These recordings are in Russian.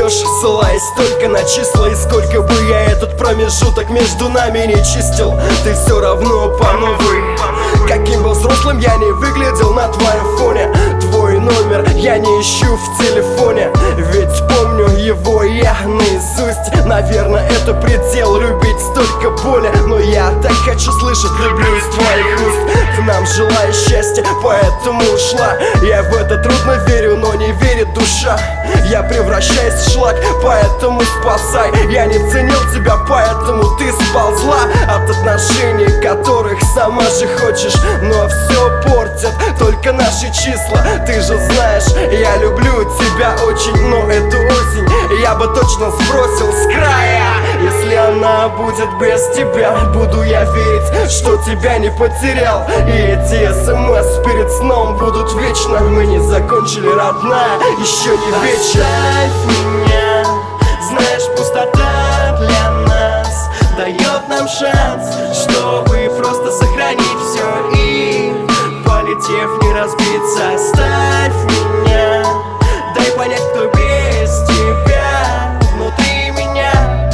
ложь, ссылаясь только на числа. И сколько бы я этот промежуток между нами не чистил, ты все равно по новой. Каким бы взрослым я не выглядел на твоем фоне, твой номер я не ищу в телефоне, ведь помню его я наизусть. Наверное, это предел, любить столько боли, но я так хочу слышать «люблю» из твоих уст. Ты нам желаешь счастья, поэтому ушла. Я в это трудно верю, но не верит душа. Я превращаюсь в шлак, поэтому спасай. Я не ценил тебя, поэтому ты сползла от отношений, которых сама же хочешь. Но все портят только наши числа. Ты же знаешь, я люблю тебя очень, но эту осень я бы точно сбросил с края. Если она будет без тебя, буду я верить, что тебя не потерял. И эти СМС перед сном будут вечно. Мы не закончили, родная, еще не вечер. Оставь меня, знаешь, пустота для нас дает нам шанс, чтобы просто сохранить все и, полетев, не разбиться. Оставь меня, дай понять, кто без тебя внутри меня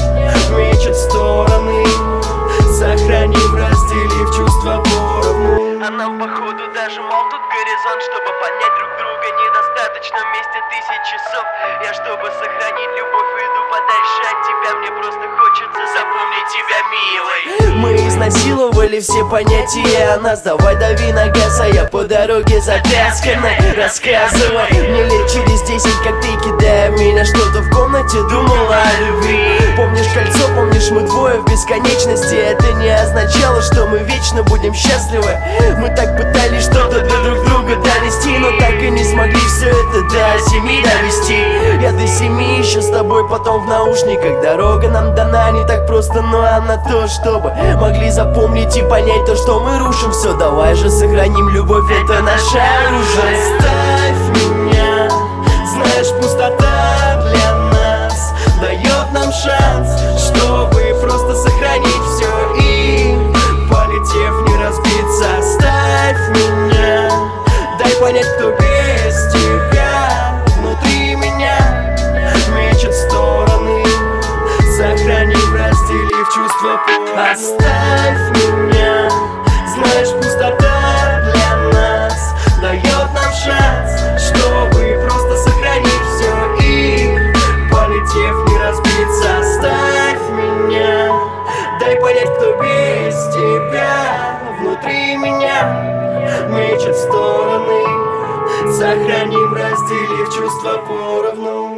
мечет стороны. Сохраним, разделив чувства поровну. А нам походу даже мол тут горизонт, чтобы понять друг друга недостаточно вместе 1000 часов. Я чтобы сохранить любовь иду подальше от тебя, мне просто хочется запомнить тебя, милой. Мы изнасиловали все понятия о нас. Давай дави на газ, а я по дороге затасканной. Рассказывай мне лет через 10, как ты, кидая меня что-то в комнате, думала о любви. Помнишь кольцо, помнишь, мы двое в бесконечности. Это не означало, что мы вечно будем счастливы. Мы так пытались что-то для друг друга донести, но так и не смогли все это до 7 довести. Я до 7 еще с тобой, потом в наушниках. Дорога нам дана не так просто, но она то, чтобы могли запомнить и понять то, что мы рушим все. Давай же сохраним любовь, это наше оружие. Оставь меня, знаешь, пустота для нас дает нам шанс, чтобы просто сохранить все и, полетев, не разбиться. Оставь меня, дай понять, кто без тебя внутри меня мечет стороны. Сохранив, разделив чувства поровну. Оставь меня, знаешь, пустота для нас дает нам шанс, чтобы просто сохранить все и, полетев, не разбиться. Оставь меня, дай понять, кто без тебя внутри меня мечет стороны. Сохраним, разделив чувства поровну.